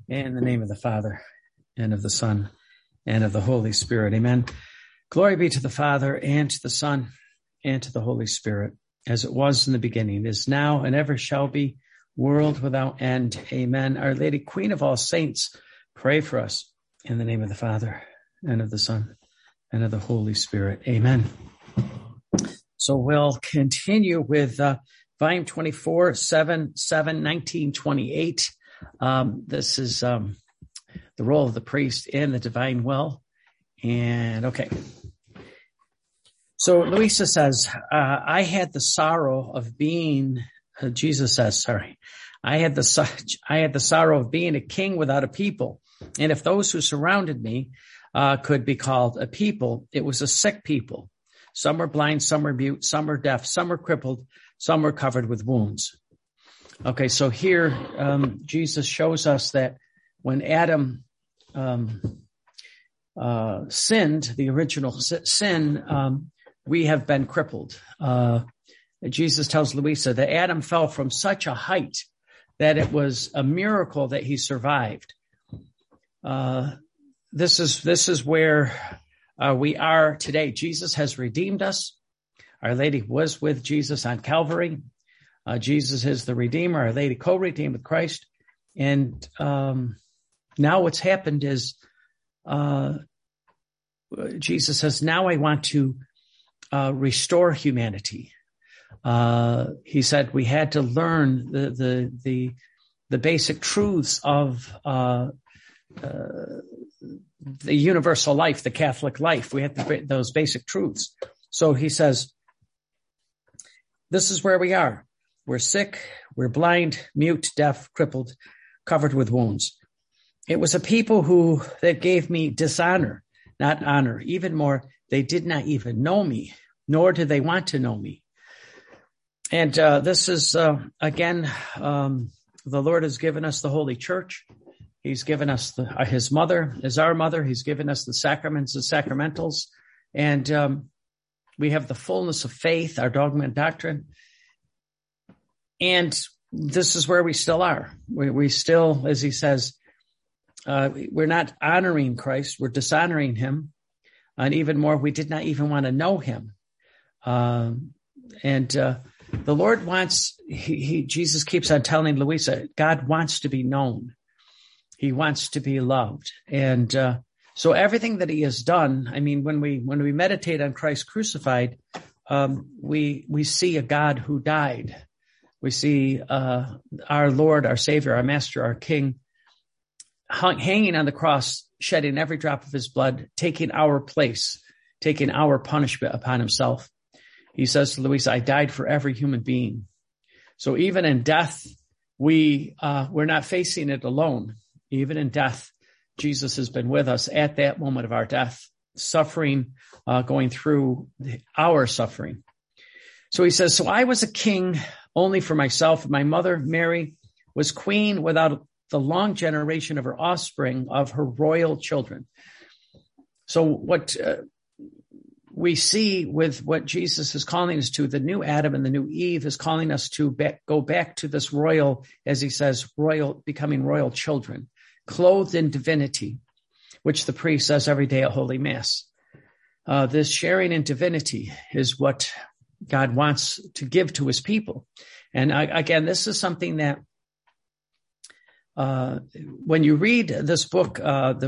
In the name of the Father, and of the Son, and of the Holy Spirit. Amen. Glory be to the Father, and to the Son, and to the Holy Spirit, as it was in the beginning, is now, and ever shall be, world without end. Amen. Our Lady, Queen of all saints, pray for us. In the name of the Father, and of the Son, and of the Holy Spirit. Amen. So we'll continue with volume 24, 1928. This is the role of the priest in the divine will. And okay. So Louisa says, I had the sorrow of being, Jesus says, I had the sorrow of being a king without a people. And if those who surrounded me could be called a people, it was a sick people. Some were blind, some were mute, some were deaf, some were crippled, some were covered with wounds. Okay, so here Jesus shows us that when Adam sinned, the original sin, we have been crippled. Jesus tells Louisa that Adam fell from such a height that it was a miracle that he survived. This is where we are today. Jesus has redeemed us. Our Lady was with Jesus on Calvary. Jesus is the Redeemer. Our Lady co-redeemed with Christ. And now what's happened is Jesus says, now I want to restore humanity. He said we had to learn the basic truths of the universal life, the Catholic life. We have those basic truths. So he says, this is where we are. We're sick, we're blind, mute, deaf, crippled, covered with wounds. It was a people that gave me dishonor, not honor. Even more, they did not even know me, nor did they want to know me. And this is, again, the Lord has given us the Holy Church. He's given us his mother as our mother. He's given us the sacraments and sacramentals. And we have the fullness of faith, our dogma and doctrine. And this is where we still are. We still, as he says, we're not honoring Christ. We're dishonoring him. And even more, we did not even want to know him. The Lord wants, Jesus keeps on telling Louisa, God wants to be known. He wants to be loved. And so everything that he has done, I mean, when we meditate on Christ crucified, we see a God who died. We see our Lord, our Savior, our Master, our King, hanging on the cross, shedding every drop of his blood, taking our place, taking our punishment upon himself. He says to Louisa, I died for every human being. So even in death, we're not facing it alone. Even in death, Jesus has been with us at that moment of our death, suffering, going through our suffering. So he says, so I was a king only for myself. My mother, Mary, was queen without the long generation of her offspring, of her royal children. So what we see with what Jesus is calling us to, the new Adam and the new Eve is calling us to go back to this royal, as he says, becoming royal children, clothed in divinity, which the priest says every day at Holy Mass. This sharing in divinity is what God wants to give to his people. And again, this is something that when you read this book, the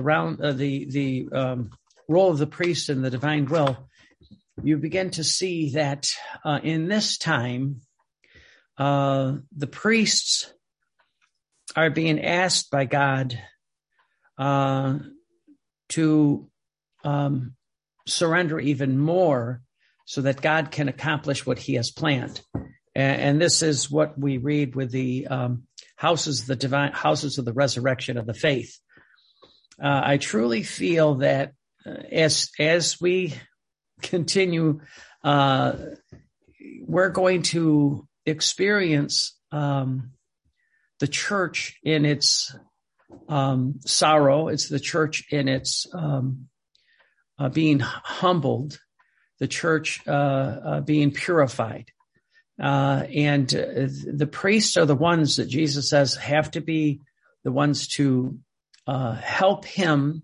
role of the priest in the divine will, you begin to see that in this time, the priests are being asked by God to surrender even more so that God can accomplish what he has planned. And this is what we read with the houses of the resurrection of the faith. I truly feel that as we continue, we're going to experience the church in its sorrow. It's the church in its being humbled, the church being purified. And the priests are the ones that Jesus says have to be the ones to help him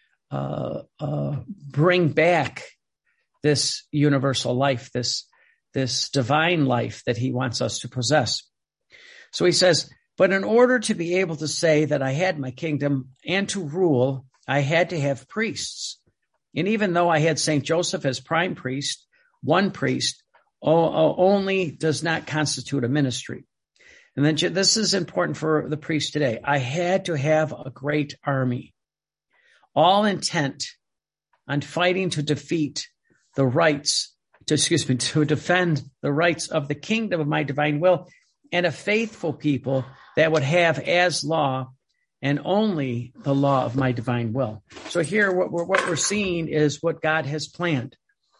bring back this universal life, this divine life that he wants us to possess. So he says, but in order to be able to say that I had my kingdom and to rule, I had to have priests. And even though I had St. Joseph as prime priest, one priest only does not constitute a ministry. And then this is important for the priest today. I had to have a great army, all intent on fighting to defeat the rights, to defend the rights of the kingdom of my divine will, and a faithful people that would have as law and only the law of my divine will. So here, what we're seeing is what God has planned.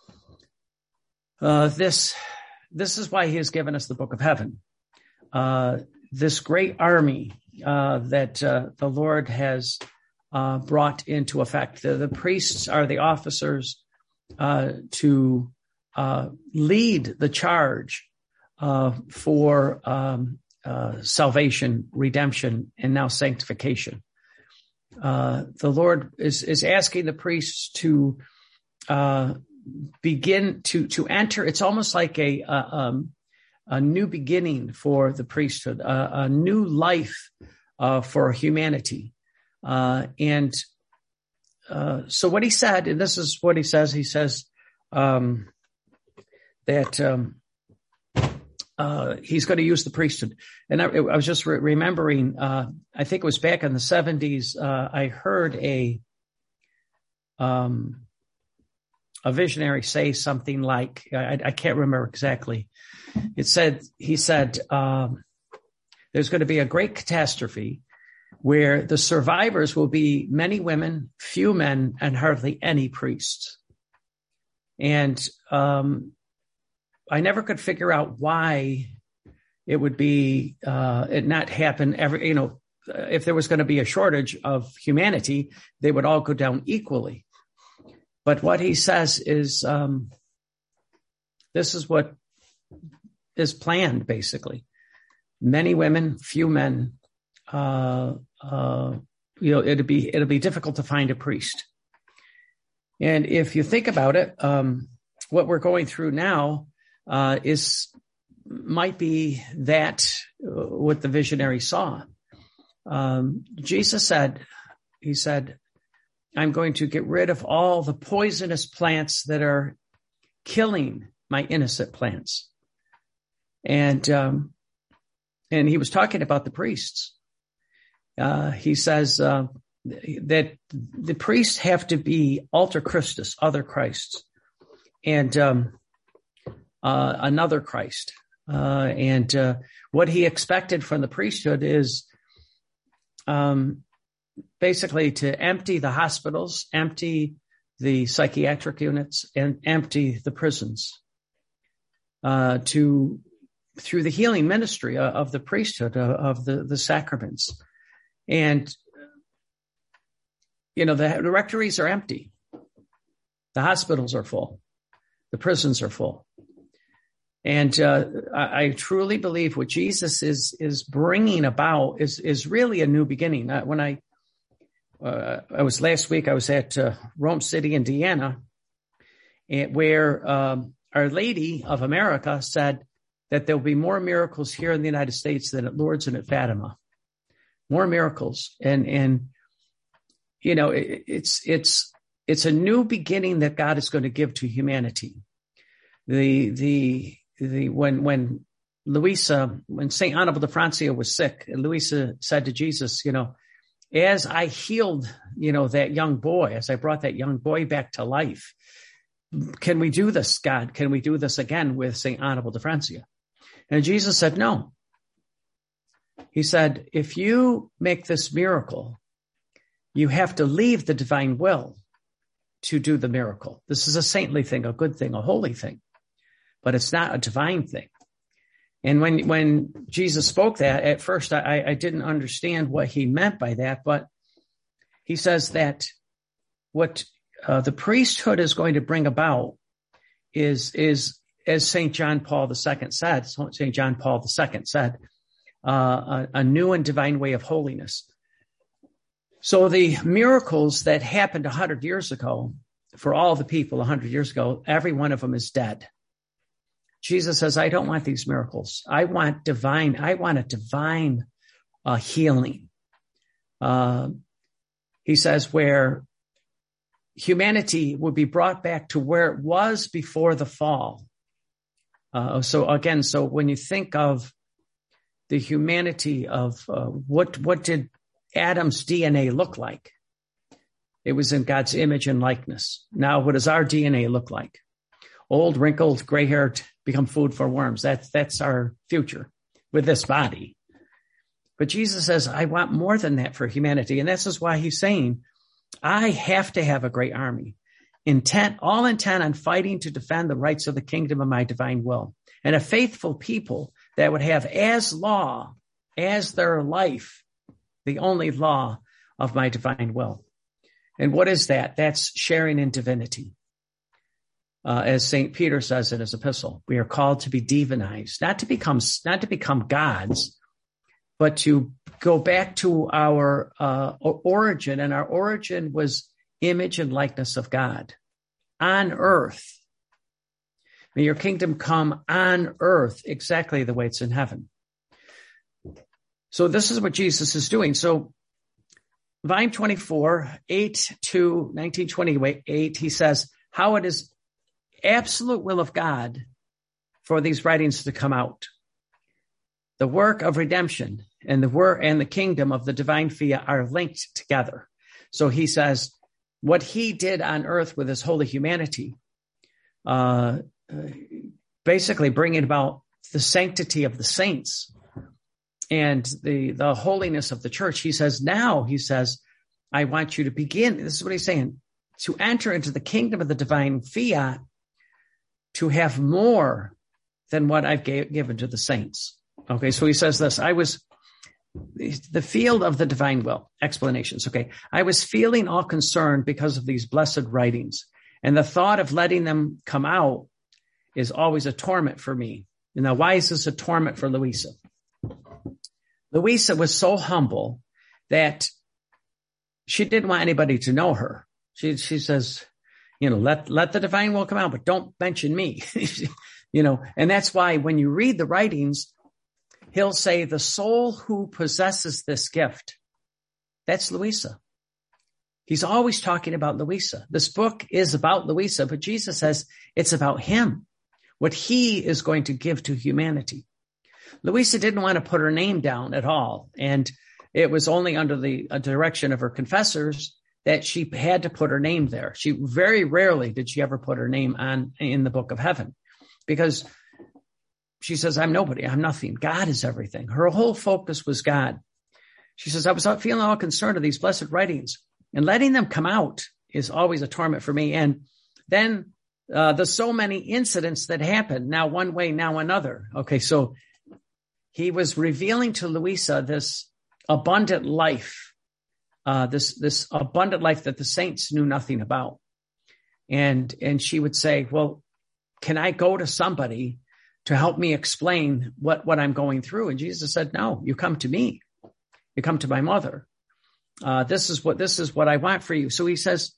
This is why he has given us the book of heaven. This great army that the Lord has brought into effect. The priests are the officers to lead the charge for salvation, redemption, and now sanctification. The Lord is asking the priests to begin to enter. It's almost like a new beginning for the priesthood, a new life for humanity. So what he said, and this is what he says that he's going to use the priesthood. And I was just remembering, I think it was back in the 70s, I heard a visionary say something like, I can't remember exactly. He said, there's going to be a great catastrophe where the survivors will be many women, few men, and hardly any priests. And I never could figure out why it would be it not happen every, if there was going to be a shortage of humanity, they would all go down equally. But what he says is this is what is planned, basically. Many women, few men. It'll be difficult to find a priest. And if you think about it, what we're going through now might be that what the visionary saw. Jesus said, I'm going to get rid of all the poisonous plants that are killing my innocent plants. And he was talking about the priests. He says that the priests have to be alter Christus, other Christs, and another Christ. What he expected from the priesthood is basically to empty the hospitals, empty the psychiatric units, and empty the prisons through the healing ministry of the priesthood, of the sacraments. And, the rectories are empty. The hospitals are full. The prisons are full. And I truly believe what Jesus is bringing about is really a new beginning. When I was last week, I was at Rome City, Indiana, where Our Lady of America said that there'll be more miracles here in the United States than at Lourdes and at Fatima. More miracles. And it's a new beginning that God is going to give to humanity. When Saint Annibale de Francia was sick, and Luisa said to Jesus, as I healed, that young boy, as I brought that young boy back to life, can we do this, God? Can we do this again with Saint Annibale de Francia? And Jesus said, no. He said, if you make this miracle, you have to leave the divine will to do the miracle. This is a saintly thing, a good thing, a holy thing, but it's not a divine thing. And when Jesus spoke that, at first I didn't understand what he meant by that, but he says that what the priesthood is going to bring about is as St. John Paul II said, a new and divine way of holiness. So the miracles that happened 100 years ago, for all the people 100 years ago, every one of them is dead. Jesus says, I don't want these miracles. I want a divine healing. He says where humanity would be brought back to where it was before the fall. So when you think of the humanity of what did Adam's DNA look like? It was in God's image and likeness. Now, what does our DNA look like? Old, wrinkled, gray-haired, become food for worms. That's our future with this body. But Jesus says, I want more than that for humanity. And this is why he's saying, I have to have a great army, all intent on fighting to defend the rights of the kingdom of my divine will, and a faithful people that would have as law, as their life, the only law of my divine will. And what is that? That's sharing in divinity. As St. Peter says in his epistle, we are called to be divinized, not to become gods, but to go back to our origin. And our origin was image and likeness of God on earth. May your kingdom come on earth exactly the way it's in heaven. So this is what Jesus is doing. So volume 24, 8 to 1928, he says how it is absolute will of God for these writings to come out. The work of redemption and the kingdom of the divine fiat are linked together. So he says what he did on earth with his holy humanity, basically bringing about the sanctity of the saints and the holiness of the church. He says, I want you to begin. This is what he's saying, to enter into the kingdom of the divine fiat, to have more than what I've given to the saints. Okay, so he says this, the field of the divine will, explanations. Okay, I was feeling all concerned because of these blessed writings, and the thought of letting them come out is always a torment for me. And now, why is this a torment for Louisa? Louisa was so humble that she didn't want anybody to know her. She says, let the divine will come out, but don't mention me, and that's why when you read the writings, he'll say the soul who possesses this gift, that's Louisa. He's always talking about Louisa. This book is about Louisa, but Jesus says it's about him, what he is going to give to humanity. Louisa didn't want to put her name down at all. And it was only under the direction of her confessors that she had to put her name there. She very rarely did she ever put her name in the book of heaven, because she says, I'm nobody. I'm nothing. God is everything. Her whole focus was God. She says, I was feeling all concerned of these blessed writings, and letting them come out is always a torment for me. And then there's so many incidents that happen, now one way, now another. Okay, so he was revealing to Louisa this abundant life, this abundant life that the saints knew nothing about. And she would say, well, can I go to somebody to help me explain what I'm going through? And Jesus said, no, you come to me. You come to my mother. This is what I want for you. So he says,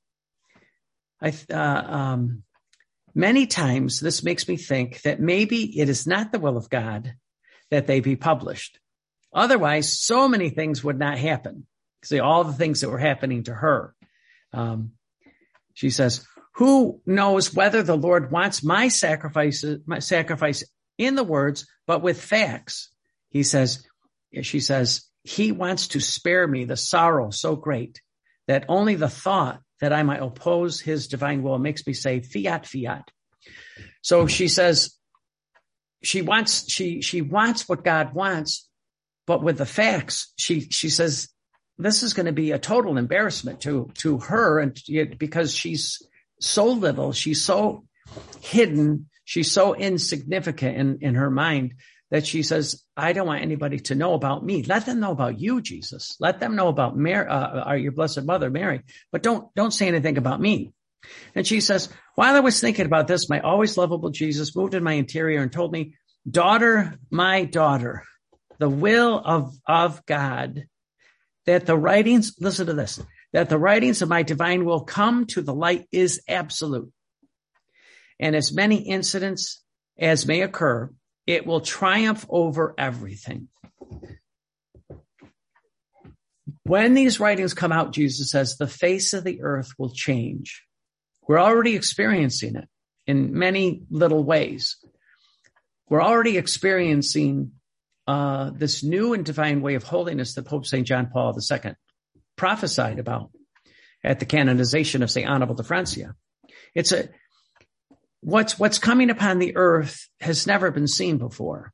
many times this makes me think that maybe it is not the will of God that they be published. Otherwise, so many things would not happen. See, all the things that were happening to her. She says, who knows whether the Lord wants my sacrifice in the words, but with facts? She says, he wants to spare me the sorrow so great that only the thought that I might oppose his divine will makes me say, fiat, fiat. So she says, she wants what God wants, but with the facts, she says, this is going to be a total embarrassment to her, and because she's so little, she's so hidden, she's so insignificant in her mind that she says, I don't want anybody to know about me. Let them know about you, Jesus. Let them know about Mary, your blessed mother, Mary, but don't say anything about me. And she says, while I was thinking about this, my always lovable Jesus moved in my interior and told me, daughter, my daughter, the will of God that the writings, listen to this, that the writings of my divine will come to the light is absolute. And as many incidents as may occur, it will triumph over everything. When these writings come out, Jesus says, the face of the earth will change. We're already experiencing it in many little ways. We're already experiencing this new and divine way of holiness that Pope St. John Paul II prophesied about at the canonization of St. Anna Francia. It's what's coming upon the earth has never been seen before.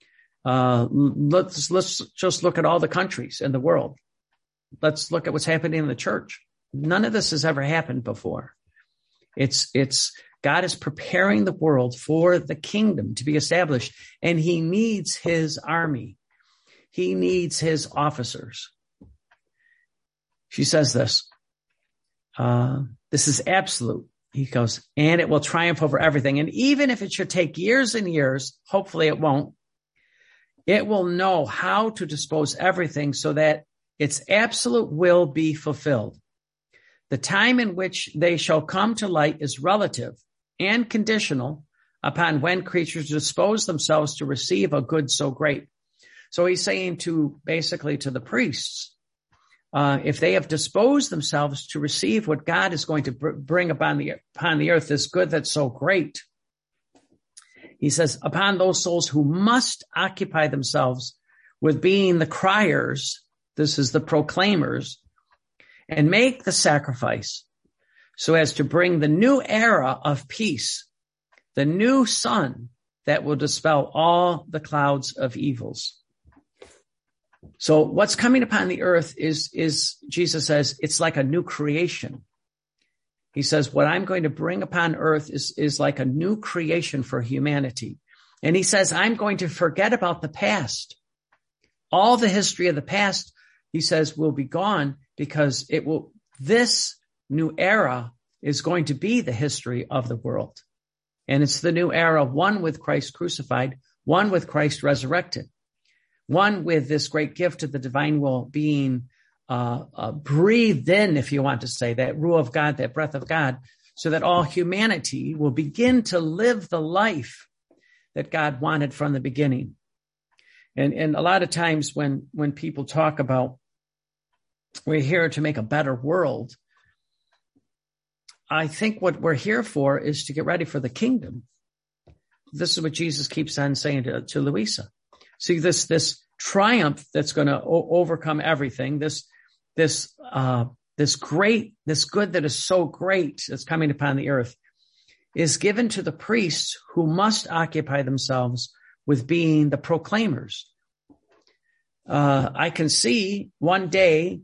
Let's just look at all the countries in the world. Let's look at what's happening in the church. None of this has ever happened before. It's God is preparing the world for the kingdom to be established, and he needs his army. He needs his officers. She says this. This is absolute. He goes, and it will triumph over everything. And even if it should take years and years, hopefully it won't, it will know how to dispose everything so that its absolute will be fulfilled. The time in which they shall come to light is relative and conditional upon when creatures dispose themselves to receive a good so great. So he's saying basically to the priests, if they have disposed themselves to receive what God is going to bring upon the earth, this good that's so great, he says, upon those souls who must occupy themselves with being the criers, this is the proclaimers, and make the sacrifice so as to bring the new era of peace, the new sun that will dispel all the clouds of evils. So what's coming upon the earth is Jesus says, it's like a new creation. He says, what I'm going to bring upon earth is like a new creation for humanity. And he says, I'm going to forget about the past. All the history of the past, he says, will be gone because this new era is going to be the history of the world. And it's the new era, one with Christ crucified, one with Christ resurrected, one with this great gift of the divine will being breathed in, if you want to say, that ruah of God, that breath of God, so that all humanity will begin to live the life that God wanted from the beginning. And a lot of times when people talk about we're here to make a better world, I think what we're here for is to get ready for the kingdom. This is what Jesus keeps on saying to Louisa. See, this triumph that's going to overcome everything, this good that is so great that's coming upon the earth is given to the priests who must occupy themselves with being the proclaimers. I can see one day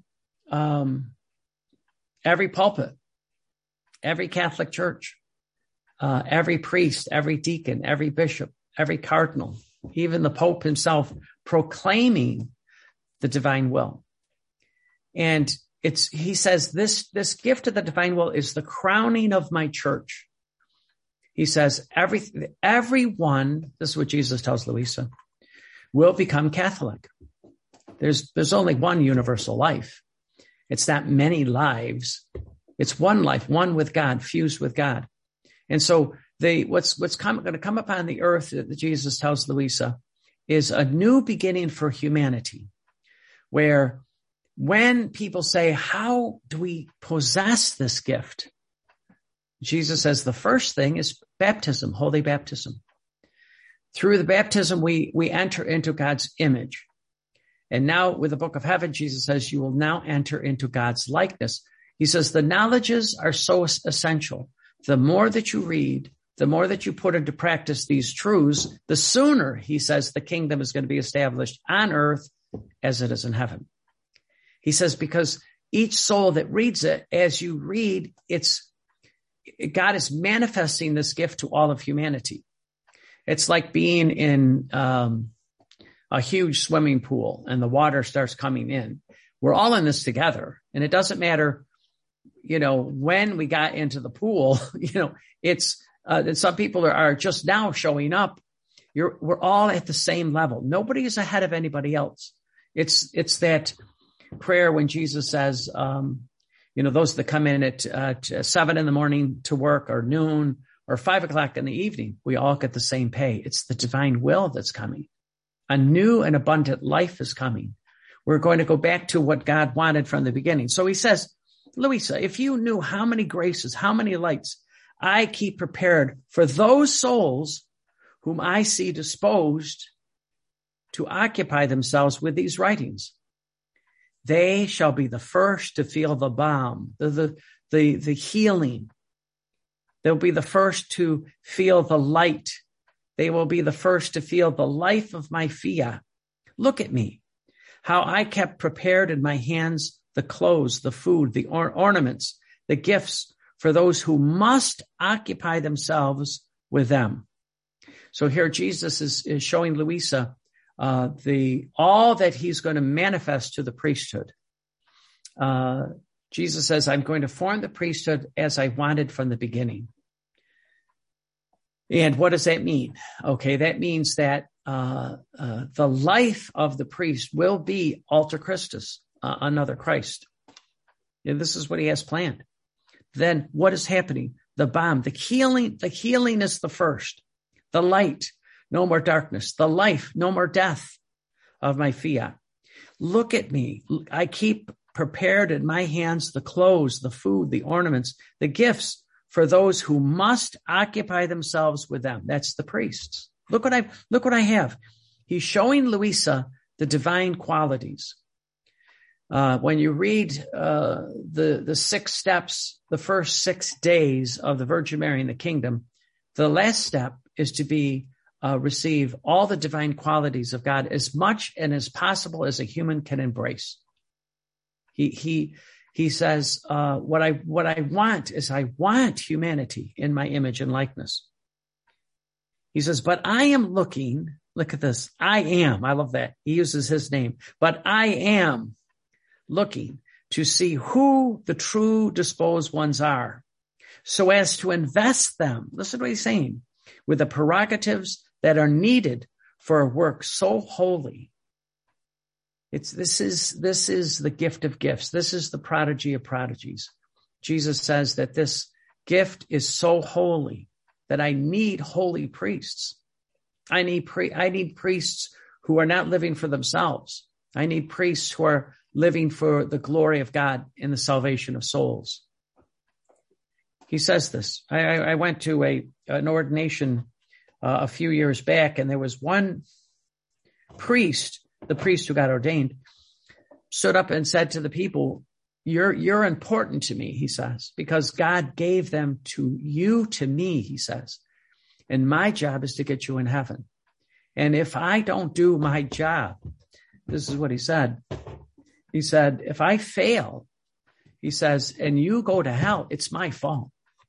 every pulpit, every Catholic church, every priest, every deacon, every bishop, every cardinal, even the Pope himself proclaiming the divine will. And he says, this gift of the divine will is the crowning of my church. He says, everyone, this is what Jesus tells Louisa, will become Catholic. There's only one universal life. It's not many lives. It's one life, one with God, fused with God. And so what's going to come upon the earth that Jesus tells Louisa is a new beginning for humanity, where when people say, how do we possess this gift? Jesus says the first thing is baptism, holy baptism. Through the baptism, we enter into God's image. And now with the book of heaven, Jesus says, you will now enter into God's likeness. He says the knowledges are so essential. The more that you read, the more that you put into practice these truths, the sooner, he says, the kingdom is going to be established on earth as it is in heaven. He says, because each soul that reads it, as you read, God is manifesting this gift to all of humanity. It's like being in a huge swimming pool and the water starts coming in. We're all in this together. And it doesn't matter, when we got into the pool, some people are just now showing up. We're all at the same level. Nobody is ahead of anybody else. It's that prayer when Jesus says, those that come in at 7 a.m. to work, or noon, or 5 o'clock in the evening, we all get the same pay. It's the divine will that's coming. A new and abundant life is coming. We're going to go back to what God wanted from the beginning. So he says, Louisa, if you knew how many graces, how many lights I keep prepared for those souls whom I see disposed to occupy themselves with these writings, they shall be the first to feel the balm, the healing. They'll be the first to feel the light. They will be the first to feel the life of my fiat. Look at me, how I kept prepared in my hands the clothes, the food, the ornaments, the gifts for those who must occupy themselves with them. So here Jesus is showing Louisa all that he's going to manifest to the priesthood. Jesus says, I'm going to form the priesthood as I wanted from the beginning. And what does that mean? Okay, that means that the life of the priest will be alter Christus, another Christ. And this is what he has planned. Then what is happening? The balm, the healing is the first. The light, no more darkness. The life, no more death of my fiat. Look at me. I keep prepared in my hands the clothes, the food, the ornaments, the gifts for those who must occupy themselves with them. That's the priests. Look what I have. He's showing Louisa the divine qualities. When you read the 6 steps, the first 6 days of the Virgin Mary in the kingdom, the last step is to receive all the divine qualities of God as much and as possible as a human can embrace. He says, what I want is I want humanity in my image and likeness. He says, but I am looking, look at this, I love that. He uses his name, but I am looking to see who the true disposed ones are, so as to invest them, listen to what he's saying, with the prerogatives that are needed for a work so holy. This is the gift of gifts. This is the prodigy of prodigies. Jesus says that this gift is so holy that I need holy priests. I need priests who are not living for themselves. I need priests who are living for the glory of God in the salvation of souls. He says this. I went to an ordination a few years back, and there was one priest, the priest who got ordained, stood up and said to the people, you're important to me, he says, because God gave them to me, he says. And my job is to get you in heaven. And if I don't do my job, this is what he said. He said, if I fail, he says, and you go to hell, it's my fault.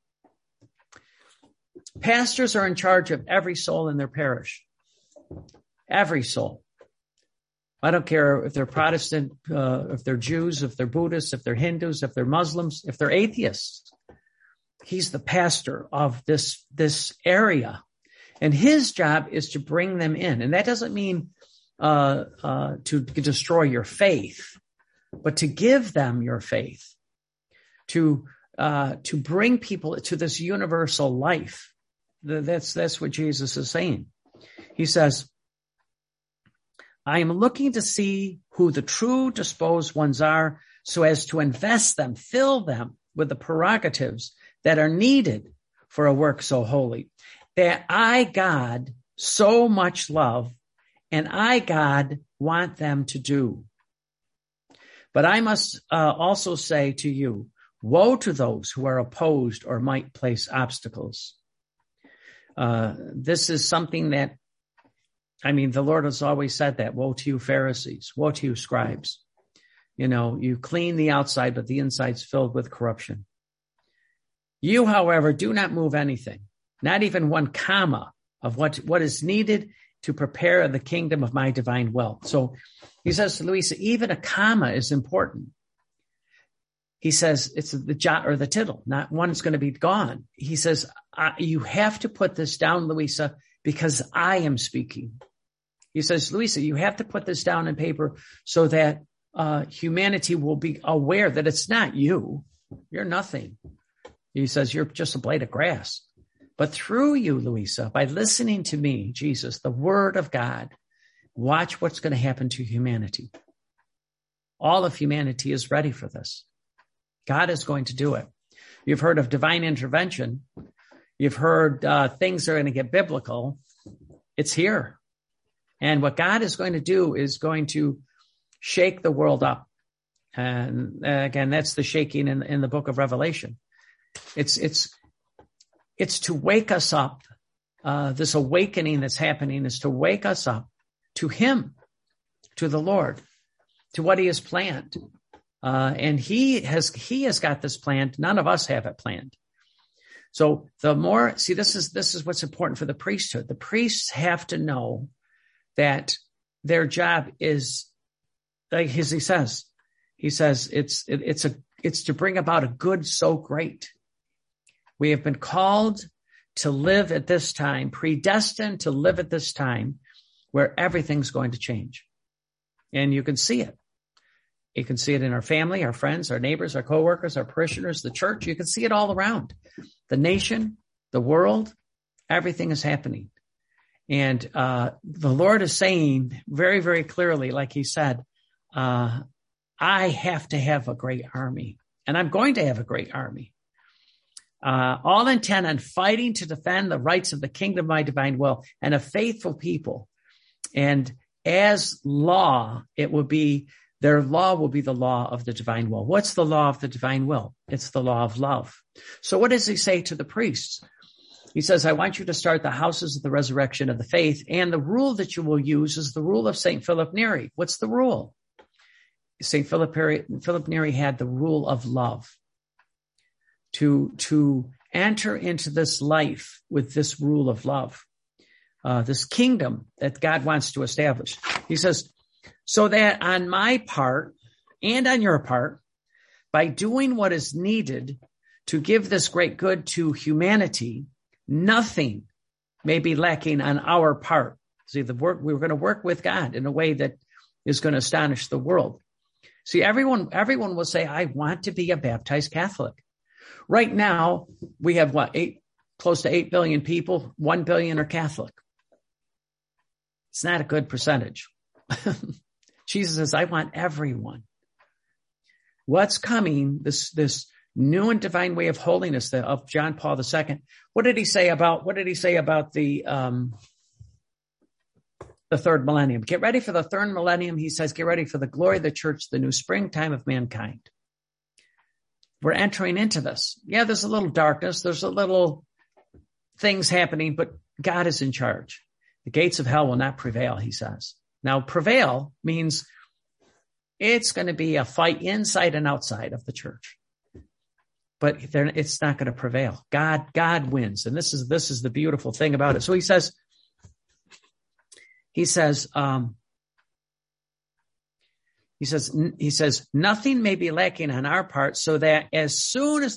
Pastors are in charge of every soul in their parish. Every soul. I don't care if they're Protestant, if they're Jews, if they're Buddhists, if they're Hindus, if they're Muslims, if they're atheists. He's the pastor of this area. And his job is to bring them in. And that doesn't mean to destroy your faith, but to give them your faith, to bring people to this universal life. That's what Jesus is saying. He says, I am looking to see who the true disposed ones are, so as to invest them, fill them with the prerogatives that are needed for a work so holy, that I, God, so much love, and I, God, want them to do. But I must also say to you, woe to those who are opposed or might place obstacles. This is something that, the Lord has always said that. Woe to you, Pharisees. Woe to you, scribes. You clean the outside, but the inside's filled with corruption. You, however, do not move anything, not even one comma of what is needed to prepare the kingdom of my divine will. So he says to Louisa, even a comma is important. He says it's the jot or the tittle, not one is going to be gone. He says, you have to put this down, Louisa, because I am speaking. He says, Louisa, you have to put this down in paper so that humanity will be aware that it's not you. You're nothing. He says, you're just a blade of grass. But through you, Louisa, by listening to me, Jesus, the word of God, watch what's going to happen to humanity. All of humanity is ready for this. God is going to do it. You've heard of divine intervention. You've heard things are going to get biblical. It's here. And what God is going to do is going to shake the world up. And again, that's the shaking in the book of Revelation. It's to wake us up. This awakening that's happening is to wake us up to him, to the Lord, to what he has planned. And he has got this planned. None of us have it planned. So the more, see, this is what's important for the priesthood. The priests have to know that their job is, like he says, it's to bring about a good so great. We have been called to live at this time, predestined to live at this time where everything's going to change. And you can see it. You can see it in our family, our friends, our neighbors, our coworkers, our parishioners, the church. You can see it all around. The nation, the world, everything is happening. And the Lord is saying very, very clearly, like he said, I have to have a great army, and I'm going to have a great army. All intent on fighting to defend the rights of the kingdom of my divine will and a faithful people. And as law, their law will be the law of the divine will. What's the law of the divine will? It's the law of love. So what does he say to the priests? He says, I want you to start the houses of the resurrection of the faith. And the rule that you will use is the rule of St. Philip Neri. What's the rule? St. Philip Neri had the rule of love. To enter into this life with this rule of love, this kingdom that God wants to establish. He says, so that on my part and on your part, by doing what is needed to give this great good to humanity, nothing may be lacking on our part. See, we're going to work with God in a way that is going to astonish the world. See, everyone will say, I want to be a baptized Catholic. Right now, we have close to 8 billion people, 1 billion are Catholic. It's not a good percentage. Jesus says, I want everyone. What's coming, this new and divine way of holiness of John Paul II. What did he say about the third millennium? Get ready for the third millennium. He says, get ready for the glory of the church, the new springtime of mankind. We're entering into this. Yeah, there's a little darkness. There's a little things happening, but God is in charge. The gates of hell will not prevail, he says. Now, prevail means it's going to be a fight inside and outside of the church. But it's not going to prevail. God wins. And this is the beautiful thing about it. So he says, nothing may be lacking on our part, so that as soon as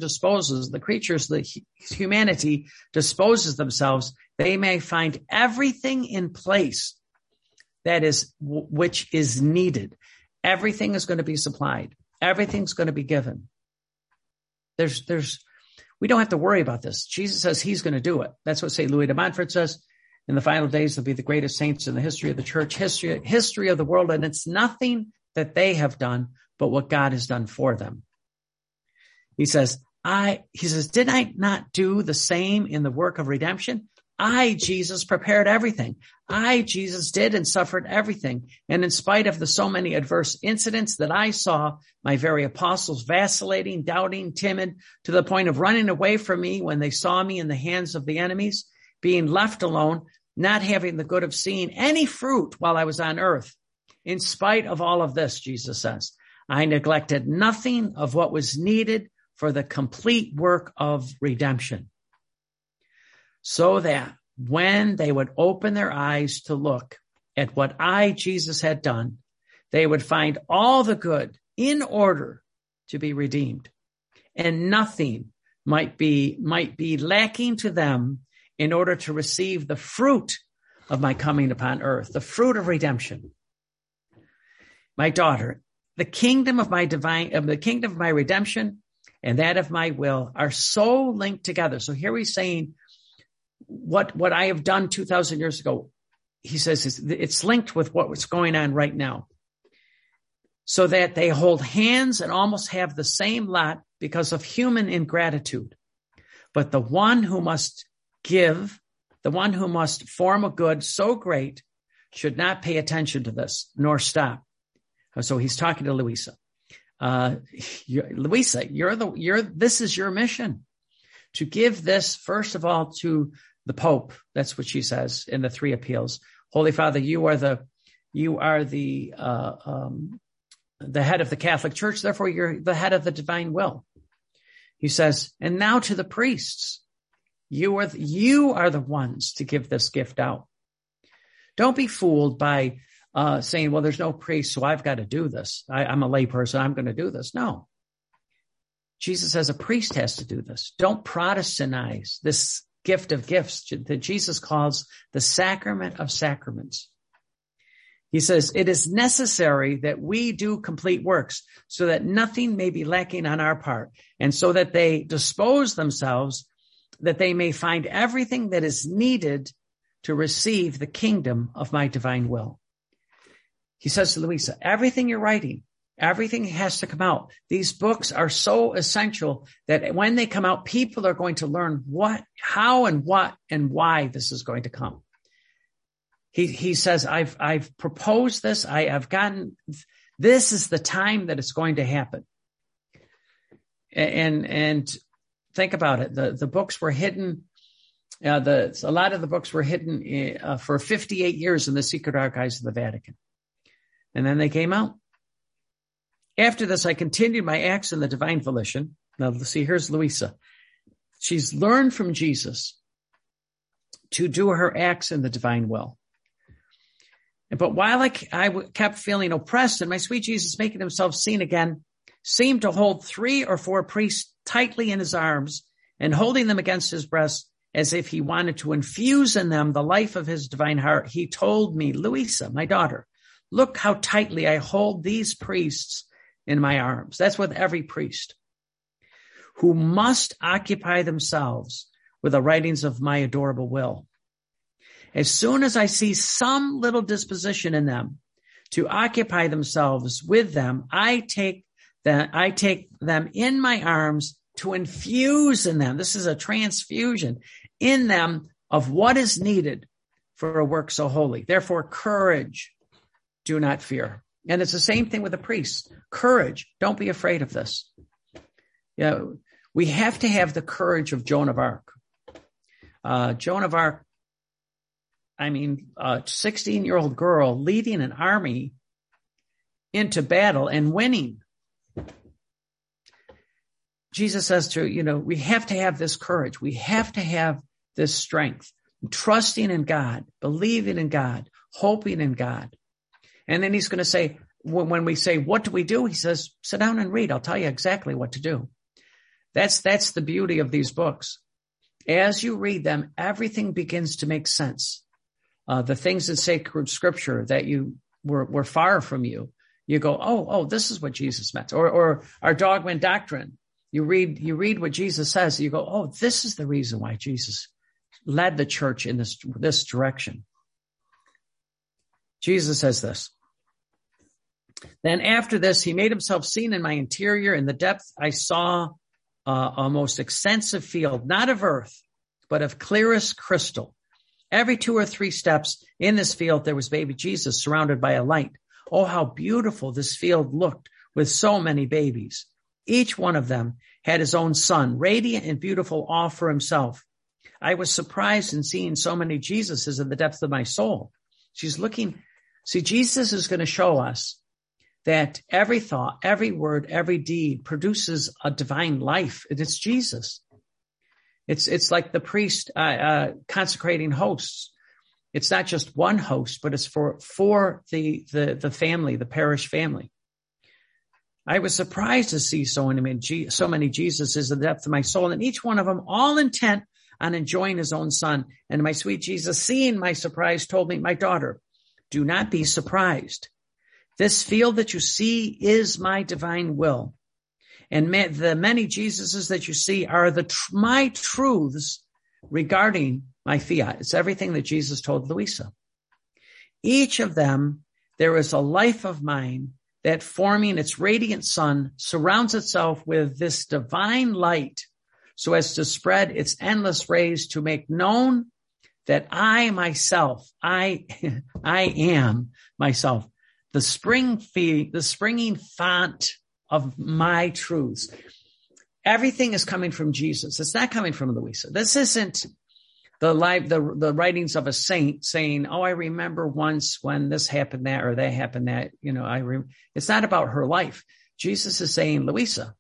humanity disposes themselves, they may find everything in place which is needed. Everything is going to be supplied. Everything's going to be given. We don't have to worry about this. Jesus says he's going to do it. That's what St. Louis de Montfort says. In the final days, they'll be the greatest saints in the history of the church, history of the world. And it's nothing that they have done, but what God has done for them. He says, did I not do the same in the work of redemption? I, Jesus, prepared everything. I, Jesus, did and suffered everything. And in spite of the so many adverse incidents that I saw, my very apostles vacillating, doubting, timid, to the point of running away from me when they saw me in the hands of the enemies, being left alone, not having the good of seeing any fruit while I was on earth. In spite of all of this, Jesus says, I neglected nothing of what was needed for the complete work of redemption, so that when they would open their eyes to look at what I, Jesus, had done, they would find all the good in order to be redeemed, and nothing might be lacking to them in order to receive the fruit of my coming upon earth, the fruit of redemption. my daughter, the kingdom of my redemption and that of my will are so linked together. So here he's saying what I have done 2,000 years ago. He says it's linked with what's going on right now, so that they hold hands and almost have the same lot because of human ingratitude. But the one who must give, the one who must form a good so great, should not pay attention to this, nor stop. So he's talking to Louisa. Louisa, this is your mission, to give this, first of all, to the Pope. That's what she says in the 3 appeals. Holy Father, you are the head of the Catholic Church. Therefore, you're the head of the divine will. He says, and now to the priests, you are the ones to give this gift out. Don't be fooled by saying, well, there's no priest, so I've got to do this. I'm a lay person. I'm going to do this. No. Jesus says a priest has to do this. Don't Protestantize this gift of gifts that Jesus calls the sacrament of sacraments. He says, it is necessary that we do complete works so that nothing may be lacking on our part, and so that they dispose themselves, that they may find everything that is needed to receive the kingdom of my divine will. He says to Louisa, everything you're writing, everything has to come out. These books are so essential that when they come out, people are going to learn how and why this is going to come. He says, I've proposed this. This is the time that it's going to happen. And think about it. The books were hidden. A lot of the books were hidden for 58 years in the secret archives of the Vatican. And then they came out. After this, I continued my acts in the divine volition. Now, see, here's Louisa. She's learned from Jesus to do her acts in the divine will. But while I kept feeling oppressed, and my sweet Jesus, making himself seen again, seemed to hold 3 or 4 priests tightly in his arms and holding them against his breast as if he wanted to infuse in them the life of his divine heart, he told me, Louisa, my daughter, look how tightly I hold these priests in my arms. That's with every priest who must occupy themselves with the writings of my adorable will. As soon as I see some little disposition in them to occupy themselves with them, I take them in my arms to infuse in them. This is a transfusion in them of what is needed for a work so holy. Therefore, courage, do not fear. And it's the same thing with the priests. Courage, don't be afraid of this. We have to have the courage of Joan of Arc. Joan of Arc, a 16-year-old girl leading an army into battle and winning. Jesus says we have to have this courage. We have to have this strength, trusting in God, believing in God, hoping in God. And then he's going to say, when we say, what do we do? He says, sit down and read. I'll tell you exactly what to do. That's the beauty of these books. As you read them, everything begins to make sense. The things in sacred scripture that were far from you, you go, oh, this is what Jesus meant. Or our dogma and doctrine. You read what Jesus says. You go, oh, this is the reason why Jesus led the church in this direction. Jesus says this. Then after this, he made himself seen in my interior. In the depth, I saw a most extensive field, not of earth, but of clearest crystal. Every 2 or 3 steps in this field, there was baby Jesus surrounded by a light. Oh, how beautiful this field looked with so many babies. Each one of them had his own son, radiant and beautiful all for himself. I was surprised in seeing so many Jesuses in the depth of my soul. She's looking. See, Jesus is going to show us that every thought, every word, every deed produces a divine life. It's Jesus. It's like the priest consecrating hosts. It's not just one host, but it's for the family, the parish family. I was surprised to see so many Jesuses in the depth of my soul, and each one of them all intent on enjoying his own son. And my sweet Jesus, seeing my surprise, told me, my daughter, do not be surprised. This field that you see is my divine will. And the many Jesuses that you see are my truths regarding my fiat. It's everything that Jesus told Louisa. Each of them, there is a life of mine that, forming its radiant sun, surrounds itself with this divine light so as to spread its endless rays to make known that I myself, I am myself, the springing font of my truths. Everything is coming from Jesus. It's not coming from Louisa. This isn't the writings of a saint saying, oh, I remember once when this happened, that, or that happened, that, it's not about her life. Jesus is saying, Louisa,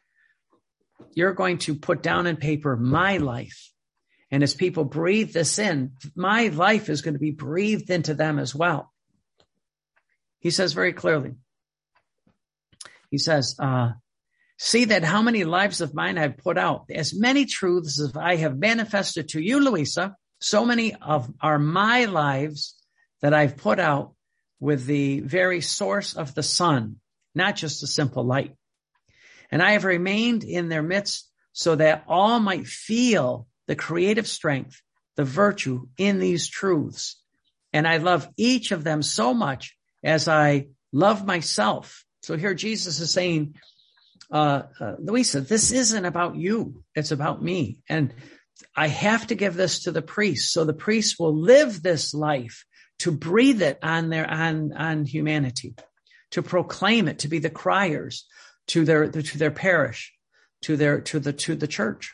you're going to put down on paper my life. And as people breathe this in, my life is going to be breathed into them as well. He says very clearly, he says, see that how many lives of mine I've put out. As many truths as I have manifested to you, Louisa, so many are my lives that I've put out with the very source of the sun, not just a simple light. And I have remained in their midst so that all might feel the creative strength, the virtue in these truths. And I love each of them so much as I love myself. So here Jesus is saying, Louisa, this isn't about you. It's about me. And I have to give this to the priest. So the priest will live this life to breathe it on humanity, to proclaim it, to be the criers to their parish, to the church.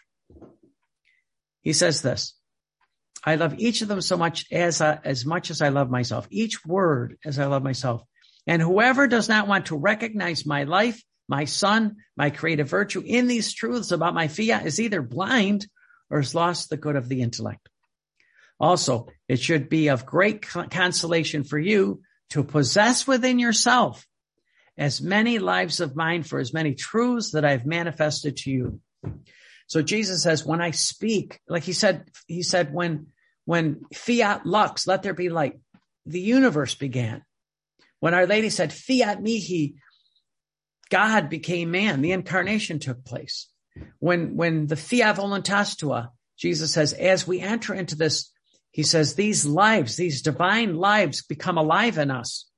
He says this, I love each of them so much as much as I love myself, each word as I love myself. And whoever does not want to recognize my life, my son, my creative virtue in these truths about my fiat is either blind or has lost the good of the intellect. Also, it should be of great consolation for you to possess within yourself as many lives of mine for as many truths that I've manifested to you. So Jesus says, when I speak, like he said, when fiat lux, let there be light, the universe began. When Our Lady said, fiat mihi, God became man, the incarnation took place. When the fiat voluntas tua, Jesus says, as we enter into this, he says, these lives, these divine lives become alive in us.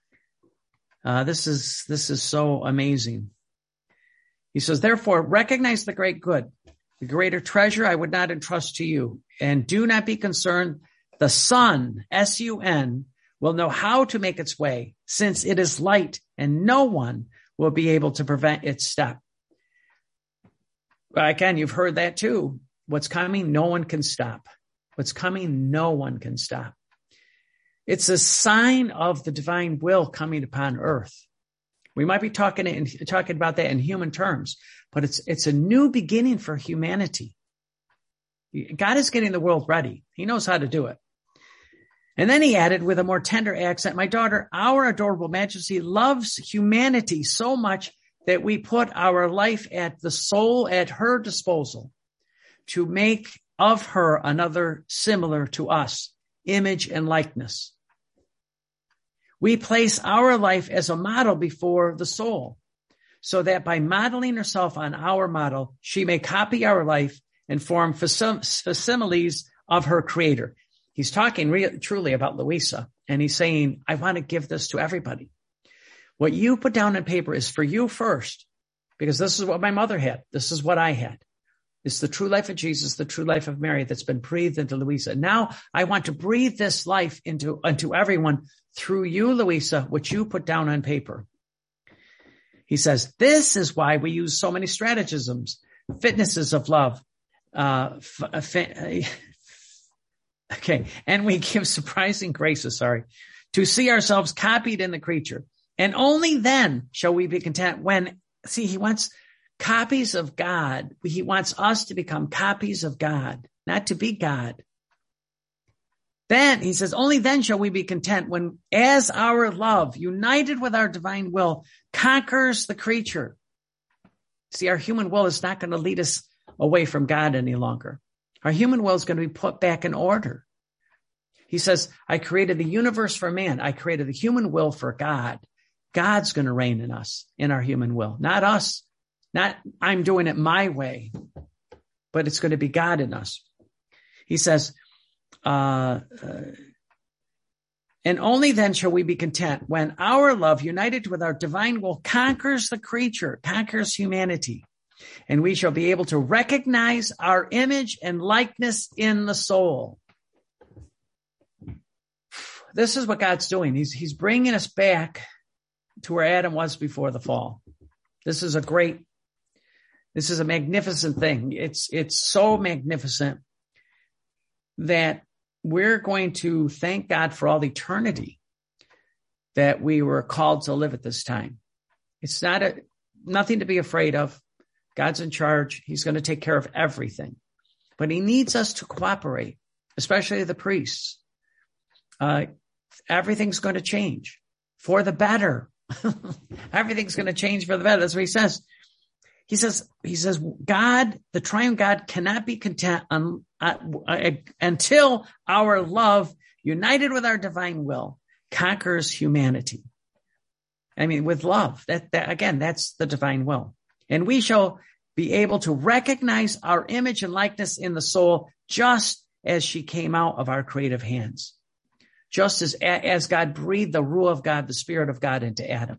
This is so amazing. He says, therefore, recognize the great good, the greater treasure I would not entrust to you, and do not be concerned. The sun, S-U-N, will know how to make its way, since it is light, and no one will be able to prevent its step. Again, you've heard that too. What's coming, no one can stop. What's coming, no one can stop. It's a sign of the divine will coming upon earth. We might be talking about that in human terms, but it's a new beginning for humanity. God is getting the world ready. He knows how to do it. And then he added with a more tender accent, my daughter, our adorable majesty loves humanity so much that we put our life at the soul at her disposal to make of her another similar to us, image and likeness. We place our life as a model before the soul, so that by modeling herself on our model, she may copy our life and form facsimiles of her creator. He's talking truly about Louisa, and he's saying, I want to give this to everybody. What you put down on paper is for you first, because this is what my mother had. This is what I had. It's the true life of Jesus, the true life of Mary that's been breathed into Louisa. Now I want to breathe this life into everyone through you, Louisa, which you put down on paper. He says, this is why we use so many stratagems, fitnesses of love, okay, and we give surprising graces, to see ourselves copied in the creature. And only then shall we be content when, he wants copies of God. He wants us to become copies of God, not to be God. Then, he says, only then shall we be content when, as our love, united with our divine will, conquers the creature. See, our human will is not going to lead us away from God any longer. Our human will is going to be put back in order. He says, I created the universe for man. I created the human will for God. God's going to reign in us, in our human will, not us. Not I'm doing it my way, but it's going to be God in us. He says, and only then shall we be content when our love, united with our divine will, conquers the creature, conquers humanity, and we shall be able to recognize our image and likeness in the soul. This is what God's doing. He's bringing us back to where Adam was before the fall. This is a magnificent thing. It's so magnificent that we're going to thank God for all eternity that we were called to live at this time. It's nothing to be afraid of. God's in charge. He's going to take care of everything. But he needs us to cooperate, especially the priests. Everything's going to change for the better. Everything's going to change for the better. That's what he says. He says, God, the triune God, cannot be content until our love, united with our divine will, conquers humanity. I mean, with love, again, that's the divine will. And we shall be able to recognize our image and likeness in the soul, just as she came out of our creative hands. Just as God breathed the Ruach of God, the Spirit of God, into Adam.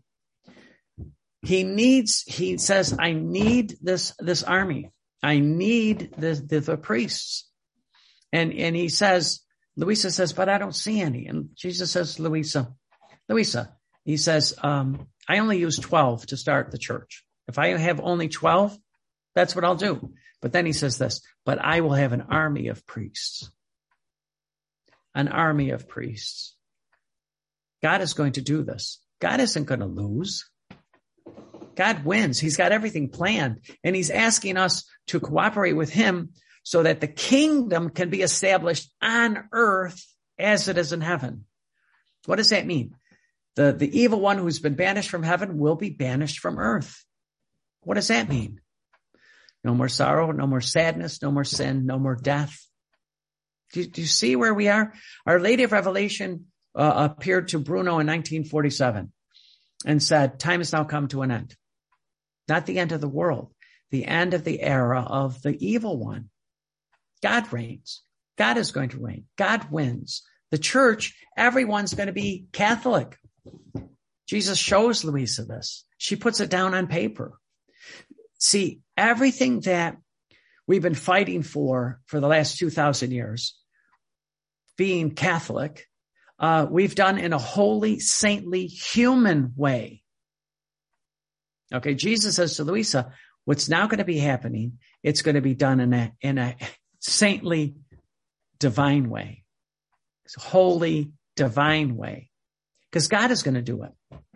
He says, I need this army. I need the priests. And he says, Louisa says, but I don't see any. And Jesus says, Louisa, he says, I only use 12 to start the church. If I have only 12, that's what I'll do. But then he says this, but I will have an army of priests. An army of priests. God is going to do this. God isn't going to lose. God wins. He's got everything planned, and he's asking us to cooperate with him so that the kingdom can be established on earth as it is in heaven. What does that mean? The evil one who's been banished from heaven will be banished from earth. What does that mean? No more sorrow, no more sadness, no more sin, no more death. Do you see where we are? Our Lady of Revelation appeared to Bruno in 1947 and said, time has now come to an end. Not the end of the world, the end of the era of the evil one. God reigns. God is going to reign. God wins. The church, everyone's going to be Catholic. Jesus shows Louisa this. She puts it down on paper. See, everything that we've been fighting for the last 2,000 years, being Catholic, we've done in a holy, saintly, human way. Okay, Jesus says to Louisa, what's now going to be happening, it's going to be done in a saintly, divine way. It's a holy, divine way. Because God is going to do it.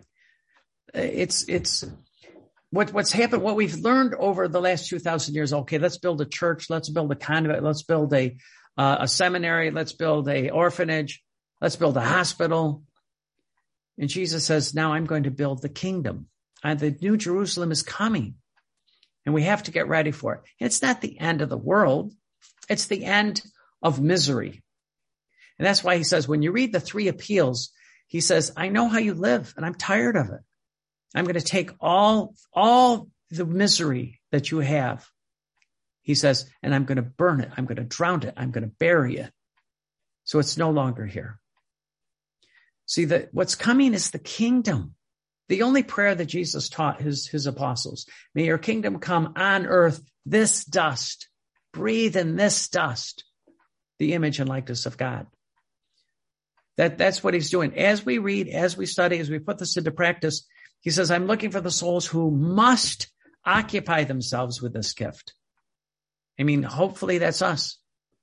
It's what's happened, what we've learned over the last 2,000 years. Okay, let's build a church. Let's build a convent. Let's build a seminary. Let's build a orphanage. Let's build a hospital. And Jesus says, now I'm going to build the kingdom. The New Jerusalem is coming, and we have to get ready for it. It's not the end of the world. It's the end of misery. And that's why he says, when you read the 3 appeals, he says, I know how you live, and I'm tired of it. I'm going to take all the misery that you have. He says, and I'm going to burn it. I'm going to drown it. I'm going to bury it. So it's no longer here. See, what's coming is the kingdom. The only prayer that Jesus taught his apostles, may your kingdom come on earth, this dust, breathe in this dust, the image and likeness of God. That's what he's doing. As we read, as we study, as we put this into practice, he says, I'm looking for the souls who must occupy themselves with this gift. I mean, hopefully that's us.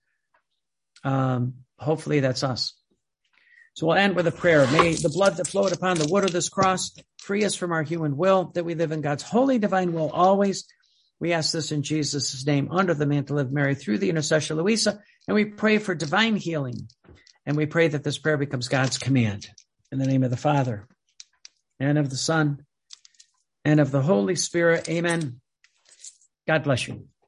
Hopefully that's us. So we'll end with a prayer. May the blood that flowed upon the wood of this cross free us from our human will, that we live in God's holy divine will always. We ask this in Jesus' name, under the mantle of Mary, through the intercession of Louisa, and we pray for divine healing. And we pray that this prayer becomes God's command. In the name of the Father, and of the Son, and of the Holy Spirit. Amen. God bless you.